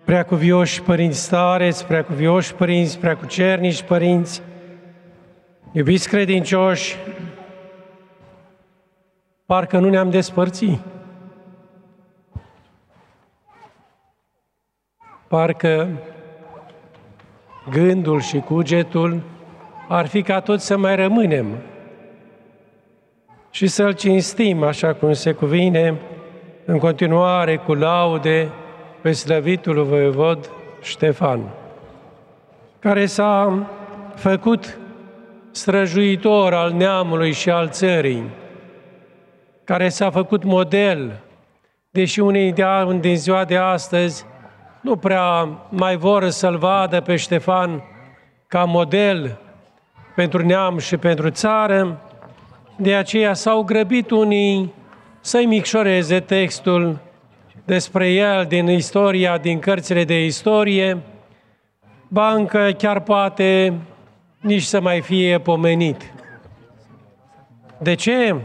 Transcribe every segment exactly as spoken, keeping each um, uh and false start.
Preacuvioși părinți stareți, preacuvioși părinți, preacucernici părinți, iubiți credincioși, parcă nu ne-am despărțit. Parcă gândul și cugetul ar fi ca tot să mai rămânem și să-L cinstim așa cum se cuvine, în continuare cu laude pe slăvitul voievod Ștefan, care s-a făcut străjuitor al neamului și al țării, care s-a făcut model, deși unii din ziua de astăzi nu prea mai vor să-l vadă pe Ștefan ca model pentru neam și pentru țară, de aceea s-au grăbit unii să-i micșoreze textul despre el din istoria, din cărțile de istorie, ba încă chiar poate nici să mai fie pomenit. De ce?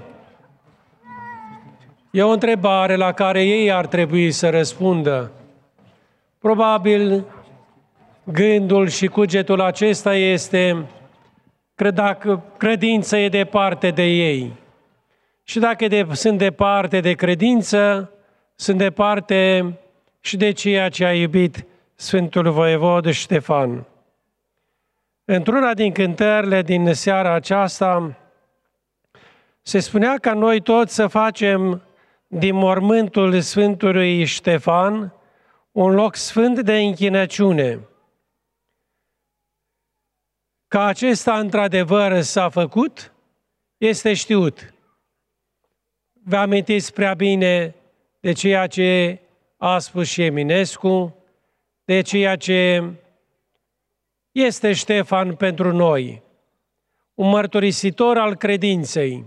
E o întrebare la care ei ar trebui să răspundă. Probabil gândul și cugetul acesta este că dacă credința e departe de ei și dacă de, sunt departe de credință, sunt departe și de ceea ce a iubit Sfântul Voievod Ștefan. Într-una din cântările din seara aceasta se spunea ca noi toți să facem din mormântul Sfântului Ștefan un loc sfânt de închinăciune. Că acesta într-adevăr s-a făcut, este știut. Vă amintiți prea bine de ceea ce a spus și Eminescu, de ceea ce este Ștefan pentru noi, un mărturisitor al credinței.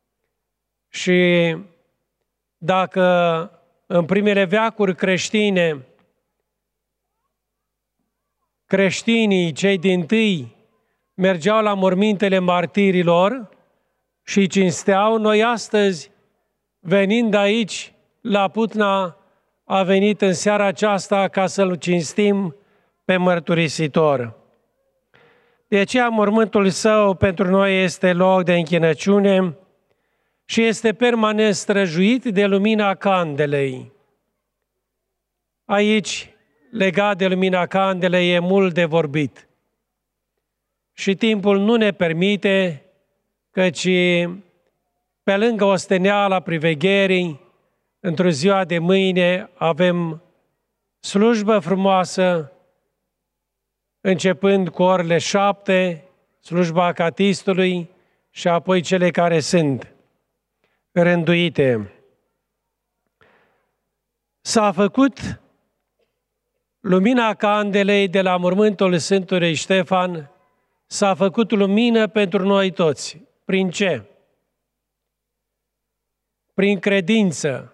Și dacă în primele veacuri creștine, creștinii, cei dintâi, mergeau la mormintele martirilor și îi cinsteau, noi astăzi, venind aici, la Putna, a venit în seara aceasta ca să-L cinstim pe mărturisitor. De aceea mormântul său pentru noi este loc de închinăciune și este permanent străjuit de lumina candelei. Aici, legat de lumina candelei, e mult de vorbit. Și timpul nu ne permite, căci pe lângă osteneala privegherii, într-o ziua de mâine avem slujbă frumoasă, începând cu orele șapte, slujba acatistului și apoi cele care sunt rânduite. S-a făcut lumina candelei de la mormântul Sfântului Ștefan, s-a făcut lumină pentru noi toți. Prin ce? Prin credință.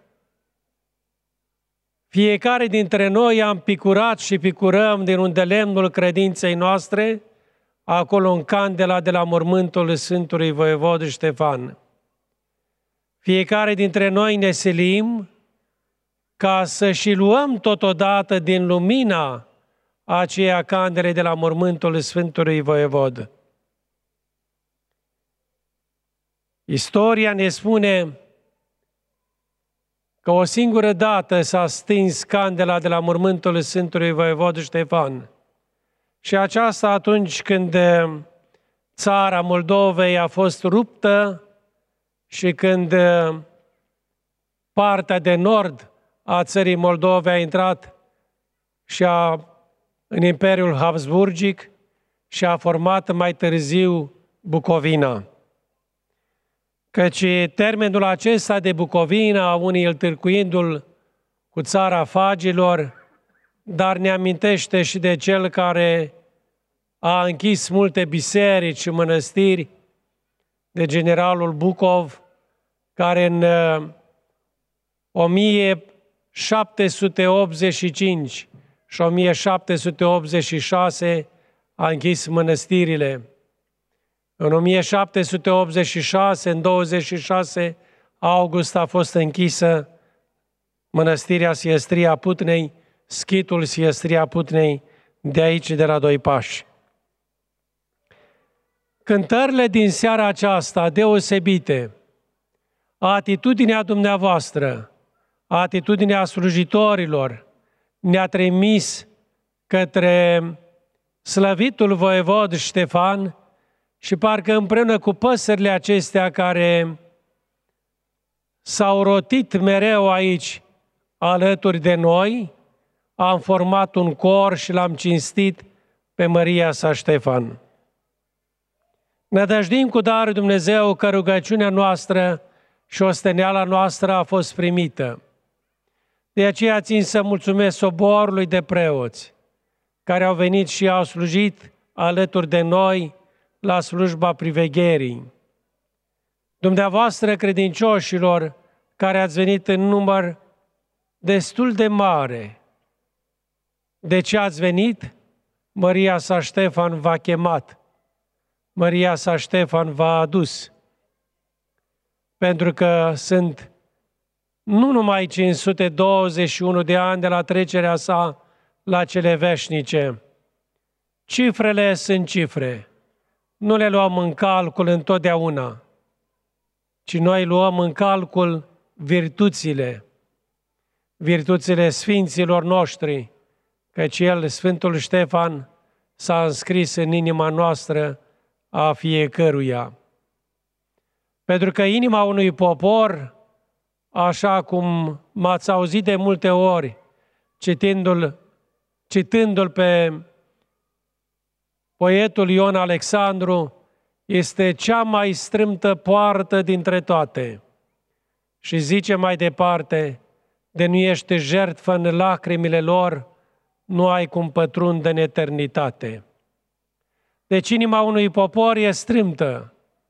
Fiecare dintre noi am picurat și picurăm din unde lemnul credinței noastre, acolo în candela de la mormântul Sfântului Voievod Ștefan. Fiecare dintre noi ne silim ca să și luăm totodată din lumina aceea candele de la mormântul Sfântului Voievod. Istoria ne spune că o singură dată s-a stins candela de la mormântul Sfântului Voievod Ștefan. Și aceasta atunci când țara Moldovei a fost ruptă și când partea de nord a țării Moldovei a intrat și a, în Imperiul Habsburgic și a format mai târziu Bucovina. Căci termenul acesta de Bucovina, unii îl târcuindu-l cu țara Fagilor, dar ne amintește și de cel care a închis multe biserici și mănăstiri, de generalul Bucov, care în o mie șapte sute optzeci și cinci și o mie șapte sute optzeci și șase a închis mănăstirile. În o mie șapte sute optzeci și șase, în douăzeci și șase august, a fost închisă mănăstirea Siestria Putnei schitul Siestria Putnei, de aici, de la doi pași. Cântările din seara aceasta deosebite, atitudinea dumneavoastră, atitudinea slujitorilor, ne-a trimis către slăvitul voievod Ștefan și parcă împreună cu păsările acestea care s-au rotit mereu aici alături de noi, am format un cor și l-am cinstit pe Măria sa Ștefan. Nădăjduim cu darul Dumnezeu că rugăciunea noastră și osteneala noastră a fost primită. De aceea țin să mulțumesc soborului de preoți care au venit și au slujit alături de noi la slujba privegherii. Dumneavoastră, credincioșilor, care ați venit în număr destul de mare. De ce ați venit? Măria sa Ștefan v-a chemat. Măria sa Ștefan v-a adus. Pentru că sunt nu numai cinci sute douăzeci și unu de ani de la trecerea sa la cele veșnice. Cifrele sunt cifre. Nu le luăm în calcul întotdeauna, ci noi luăm în calcul virtuțile, virtuțile sfinților noștri, căci el, Sfântul Ștefan, s-a înscris în inima noastră a fiecăruia. Pentru că inima unui popor, așa cum m-ați auzit de multe ori, citindu-l, citându-l pe poetul Ion Alexandru, este cea mai strâmtă poartă dintre toate. Și zice mai departe, de nu ești jertfă în lacrimile lor, nu ai cum pătrunde în eternitate. Deci inima unui popor e strâmtă.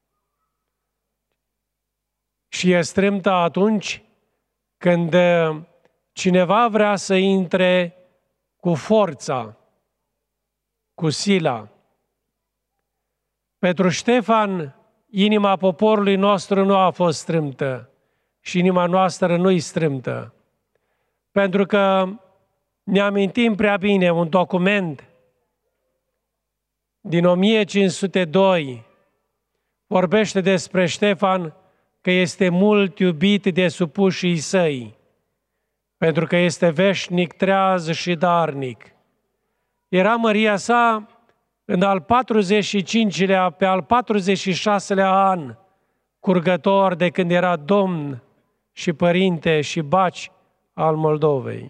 Și e strâmtă atunci când cineva vrea să intre cu forța, cu sila. Pentru Ștefan, inima poporului nostru nu a fost strâmtă și inima noastră nu-i strâmtă. Pentru că ne amintim prea bine un document din o mie cinci sute doi vorbește despre Ștefan că este mult iubit de supușii săi, pentru că este veșnic, treaz și darnic. Era Măria sa în al patruzeci și cincilea, pe al patruzeci și șaselea an, curgător de când era domn și părinte și baci al Moldovei.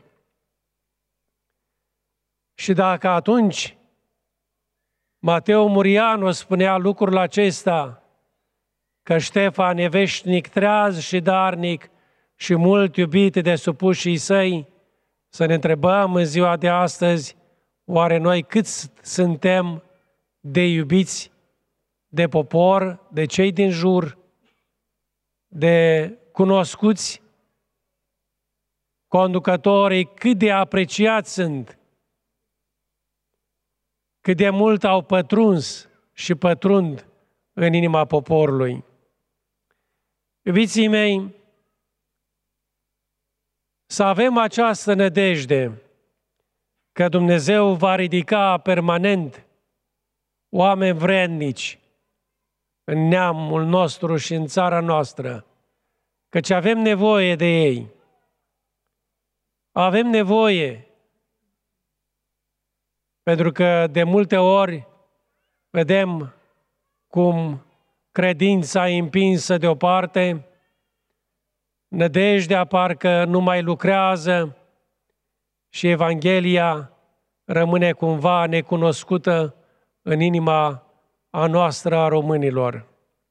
Și dacă atunci Mateu Murianu spunea lucrul acesta, că Ștefan e veșnic, treaz și darnic și mult iubit de supușii săi, să ne întrebăm în ziua de astăzi, oare noi cât suntem de iubiți de popor, de cei din jur, de cunoscuți, conducătorii, cât de apreciați sunt, cât de mult au pătruns și pătrund în inima poporului. Iubiții mei, să avem această nădejde că Dumnezeu va ridica permanent oameni vrednici în neamul nostru și în țara noastră, căci avem nevoie de ei. Avem nevoie, pentru că de multe ori vedem cum credința e împinsă deoparte, nădejdea parcă nu mai lucrează și Evanghelia rămâne cumva necunoscută în inima a noastră a românilor.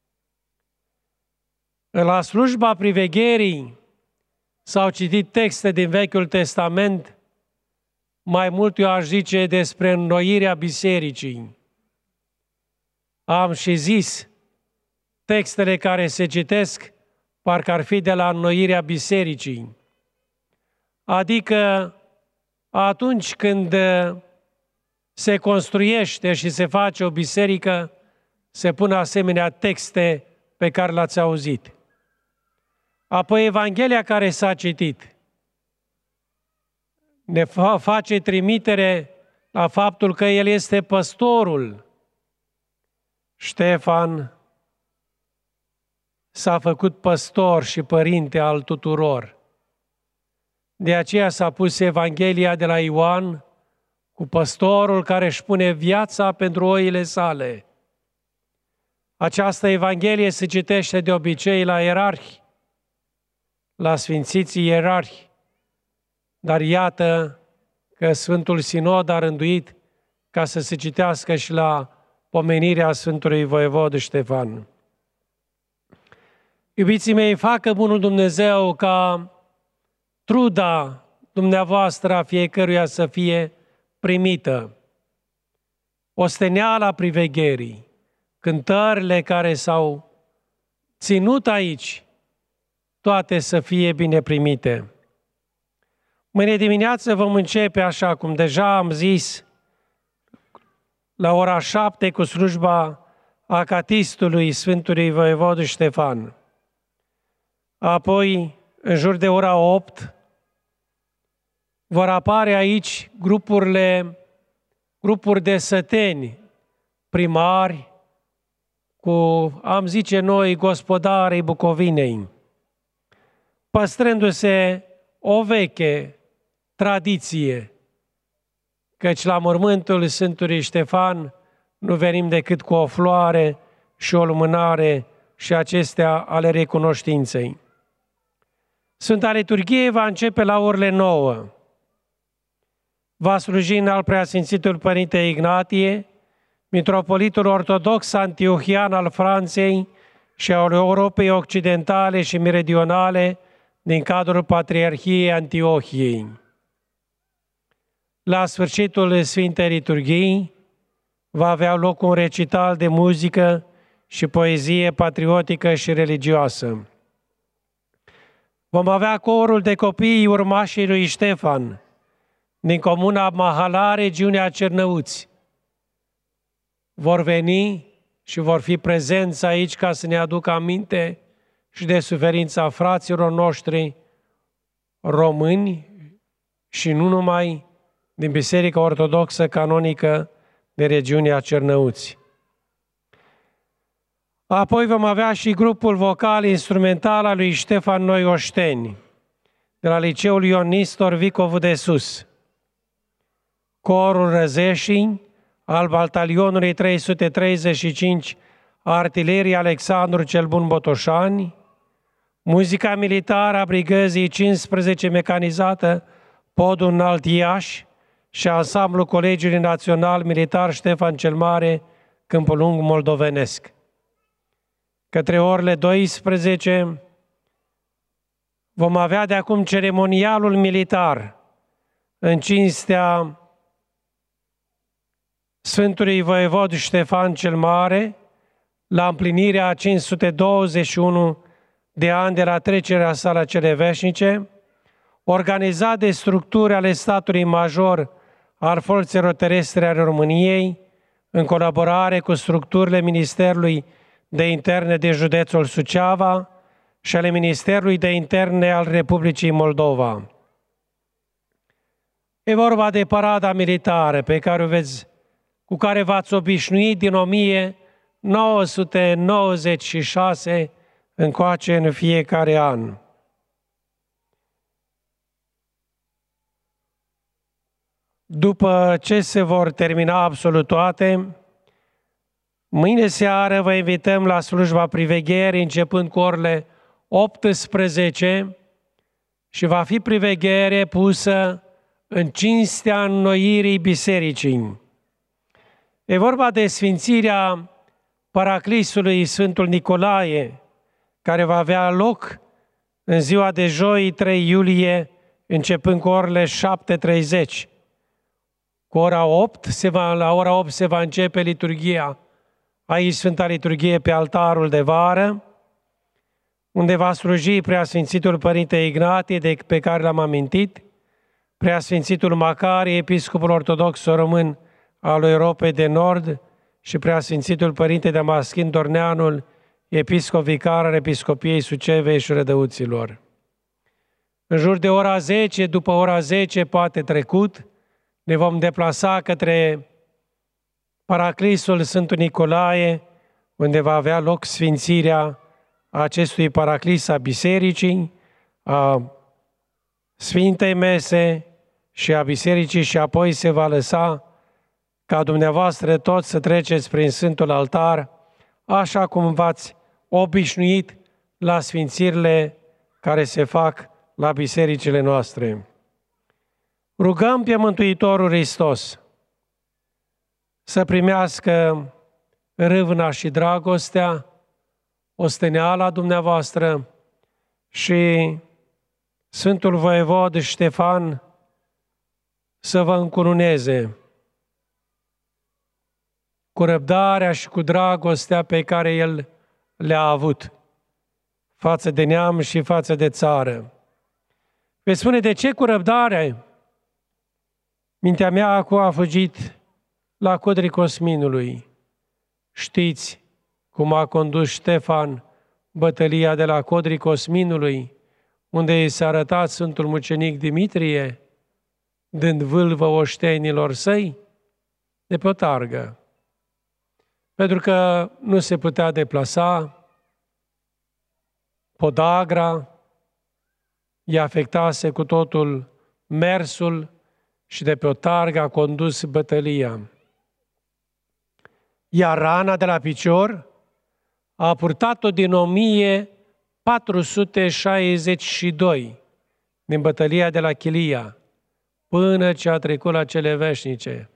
La slujba privegherii s-au citit texte din Vechiul Testament, mai mult eu aș zice despre înnoirea bisericii. Am și zis, textele care se citesc parcă ar fi de la înnoirea bisericii. Adică atunci când se construiește și se face o biserică, se pun asemenea texte pe care le-ați auzit. Apoi Evanghelia care s-a citit. ne fa- face trimitere la faptul că el este păstorul. Ștefan s-a făcut păstor și părinte al tuturor. De aceea s-a pus Evanghelia de la Ioan cu păstorul care își pune viața pentru oile sale. Această Evanghelie se citește de obicei la ierarhi, la sfințiții ierarhi, dar iată că Sfântul Sinod a rânduit ca să se citească și la pomenirea Sfântului Voievod Ștefan. Iubiții mei, facă bunul Dumnezeu ca truda dumneavoastră a fiecăruia să fie primită. Osteneala privegherii, cântările care s-au ținut aici, toate să fie bine primite. Mâine dimineață vom începe, așa cum deja am zis, la ora șapte cu slujba acatistului Sfântului Voievod Ștefan. Apoi, în jur de ora opt, vor apare aici grupurile, grupuri de săteni, primari, cu, am zice noi, gospodarii Bucovinei, păstrându-se o veche tradiție, căci la mormântul Sfântului Ștefan nu venim decât cu o floare și o lumânare și acestea ale recunoștinței. Sfânta Liturghie va începe la orele nouă. Va sluji în al Preasfințitul Părinte Ignatie, mitropolitul ortodox antiohian al Franței și al Europei Occidentale și Meridionale din cadrul Patriarhiei Antiohiei. La sfârșitul Sfintei Liturghii va avea loc un recital de muzică și poezie patriotică și religioasă. Vom avea corul de copii urmașii lui Ștefan din comuna Mahala, regiunea Cernăuți. Vor veni și vor fi prezenți aici ca să ne aducă aminte și de suferința fraților noștri români și nu numai din Biserica Ortodoxă Canonică de regiunea Cernăuți. Apoi vom avea și grupul vocal-instrumental al lui Ștefan Noioșteni, de la Liceul Ion Nistor Vicovu de Sus. Corul Răzeșii, al batalionului trei sute treizeci și cinci Artilerie Alexandru cel Bun Botoșani, muzica militară a brigăzii cincisprezece mecanizată Podul Înalt Iași și ansamblul Colegiului Național Militar Ștefan cel Mare, Câmpul Lung Moldovenesc. Către orele douăsprezece vom avea de acum ceremonialul militar în cinstea Sfântului Voievod Ștefan cel Mare, la împlinirea a cinci sute douăzeci și unu de ani de la trecerea sa la cele veșnice, organizat de structuri ale statului major al Forțelor Terestre ale României, în colaborare cu structurile Ministerului de Interne de județul Suceava și ale Ministerului de Interne al Republicii Moldova. E vorba de parada militară pe care o veți, cu care v-ați obișnuit din o mie nouă sute nouăzeci și șase încoace în fiecare an. După ce se vor termina absolut toate, mâine seară vă invităm la slujba privegherii începând cu orele optsprezece și va fi priveghere pusă în cinstea înnoirii bisericii. E vorba de sfințirea Paraclisului Sfântul Nicolae, care va avea loc în ziua de joi, trei iulie, începând cu orele șapte treizeci. Cu ora opt, se va, la ora opt se va începe liturghia, aici Sfânta Liturghie pe altarul de vară, unde va sluji Preasfințitul Părinte Ignatie, de, pe care l-am amintit, Preasfințitul Macarie, Episcopul Ortodox Român al Europei de Nord și Preasfințitul Părinte Damaschin Dorneanul, Episcop Vicar al Episcopiei Sucevei și Rădăuților. În jur de ora zece, după ora zece, poate trecut, ne vom deplasa către Paraclisul Sfântul Nicolae, unde va avea loc sfințirea acestui paraclis a bisericii, a Sfintei Mese și a bisericii, și apoi se va lăsa ca dumneavoastră toți să treceți prin Sfântul Altar, așa cum v-ați obișnuit la sfințirile care se fac la bisericile noastre. Rugăm pe Mântuitorul Hristos să primească râvna și dragostea, osteneala dumneavoastră, și Sfântul Voievod Ștefan să vă încununeze cu răbdarea și cu dragostea pe care El le-a avut față de neam și față de țară. Veți spune, de ce cu răbdare? Mintea mea acum a fugit la Codrii Cosminului. Știți cum a condus Ștefan bătălia de la Codrii Cosminului, unde i s-a arătat Sfântul Mucenic Dimitrie, dând vâlvă oștenilor săi de pe o targă. Pentru că nu se putea deplasa, podagra i-a afectase cu totul mersul și de pe o targă a condus bătălia. Iar rana de la picior a purtat-o din o mie patru sute șaizeci și doi, din bătălia de la Chilia, până ce a trecut la cele veșnice.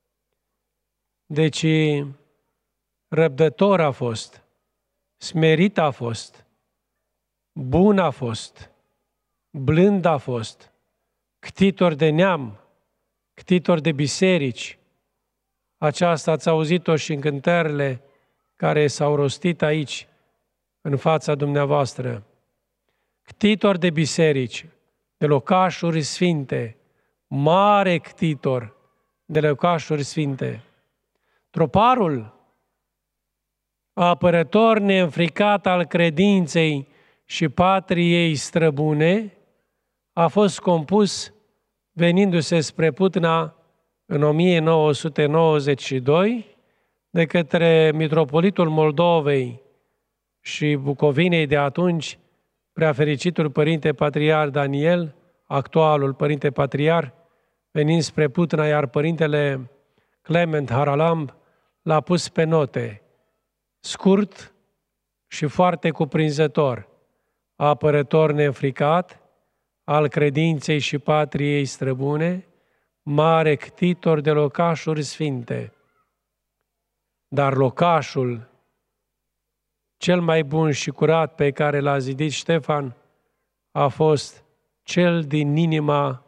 Deci, răbdător a fost, smerit a fost, bun a fost, blând a fost, ctitor de neam, ctitor de biserici. Aceasta ați auzit-o și în cântările care s-au rostit aici, în fața dumneavoastră. Ctitor de biserici, de locașuri sfinte, mare ctitor de locașuri sfinte. Troparul, apărător neînfricat al credinței și patriei străbune, a fost compus venindu-se spre Putna în o mie nouă sute nouăzeci și doi de către mitropolitul Moldovei și Bucovinei de atunci, preafericitul Părinte Patriar Daniel, actualul Părinte Patriar, venind spre Putna, iar Părintele Clement Haralamb l-a pus pe note, scurt și foarte cuprinzător, apărător neînfricat al credinței și patriei străbune, mare ctitor de locașuri sfinte. Dar locașul cel mai bun și curat pe care l-a zidit Ștefan a fost cel din inima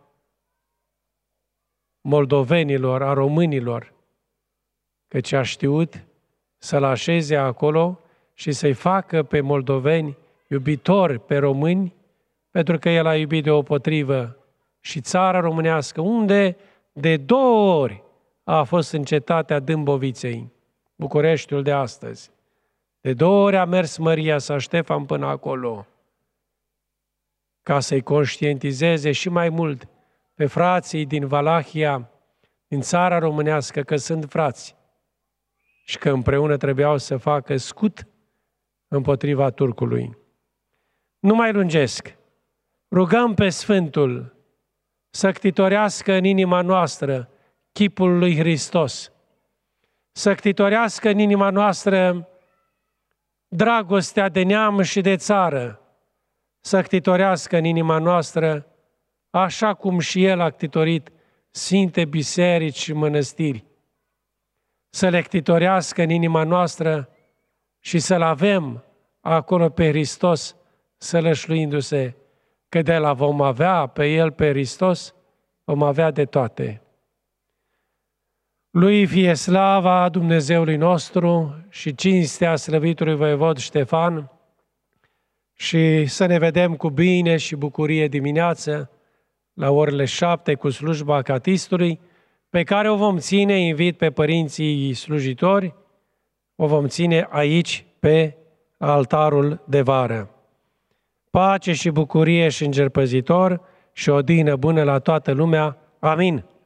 moldovenilor, a românilor, căci a știut să-l așeze acolo și să-i facă pe moldoveni iubitori pe români, pentru că el a iubit deopotrivă și țara românească, unde de două ori a fost în cetatea Dâmboviței, Bucureștiul de astăzi. De două ori a mers Maria sa Ștefan până acolo, ca să-i conștientizeze și mai mult pe frații din Valahia, din țara românească, că sunt frați și că împreună trebuiau să facă scut împotriva turcului. Nu mai lungesc. Rugăm pe Sfântul să ctitorească în inima noastră chipul lui Hristos, să ctitorească în inima noastră dragostea de neam și de țară, să ctitorească în inima noastră așa cum și El a ctitorit sfinte biserici și mănăstiri, să le ctitorească în inima noastră și să-L avem acolo pe Hristos sălășluindu-se, că de la vom avea pe El, pe Hristos, vom avea de toate. Lui fie slava Dumnezeului nostru și cinstea slăvitului voievod Ștefan, și să ne vedem cu bine și bucurie dimineață la orele șapte cu slujba catistului, pe care o vom ține, invit pe părinții slujitori, o vom ține aici pe altarul de vară. pace și bucurie și înger păzitor și odihnă bună la toată lumea. Amin.